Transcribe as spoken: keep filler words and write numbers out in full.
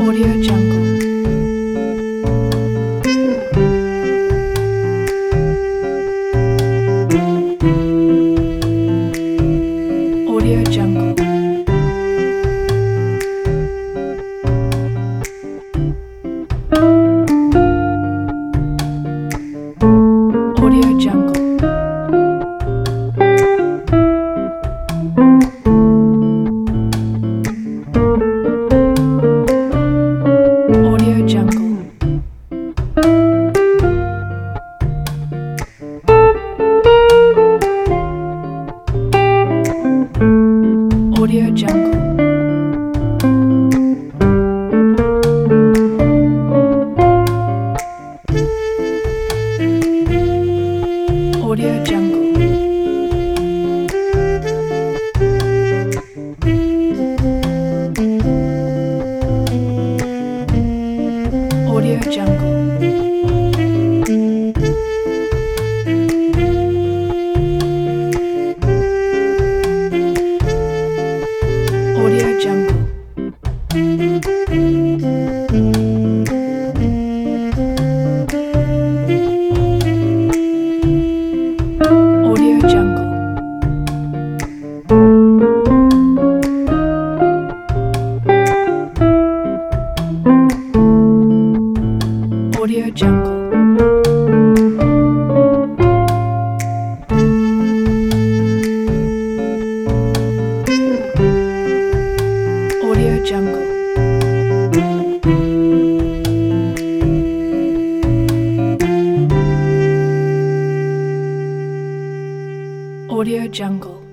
Audio Jungle. Audio Jungle. Audio Jungle. Audio Jungle. Audio Jungle. Audio Jungle. Audio Jungle. Audio Jungle. Audio Jungle. Audio Jungle. Audio Jungle. Audio Jungle.